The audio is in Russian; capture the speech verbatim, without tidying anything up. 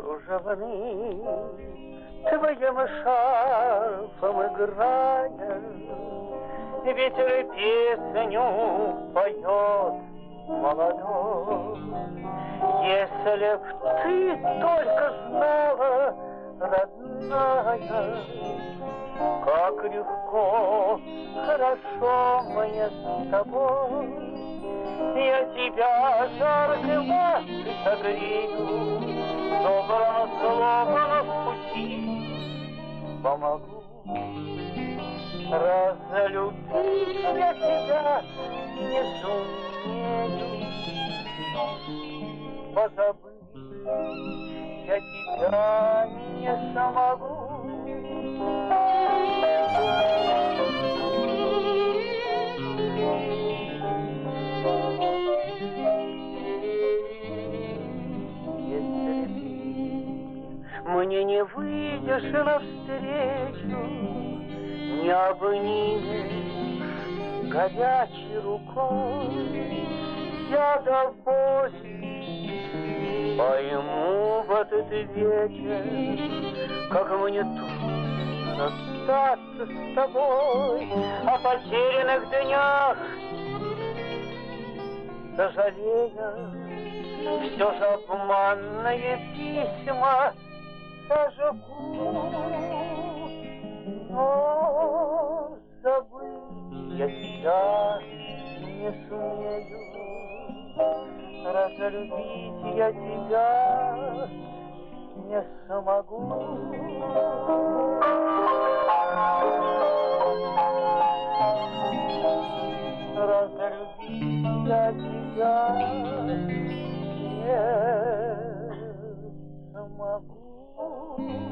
кружевным твоим шарфом играя, ветер песню поет молодой. Если б ты только знала, родная, как легко, хорошо мне с тобой. Я тебя жаркой лаской согрею, добрым словом в пути помогу. Разлюбить я тебя не сумею, позабыть я тебя не смогу. Если ты мне не выйдешь навстречу, не обнимешь горячей рукой, я до боли пойму в этот вечер, как мне трудно расстаться с тобой. О потерянных днях сожалея, все же обманные письма сожгу. Но забыть я тебя не сумею, разлюбить я тебя не смогу. Разлюбить я тебя не смогу.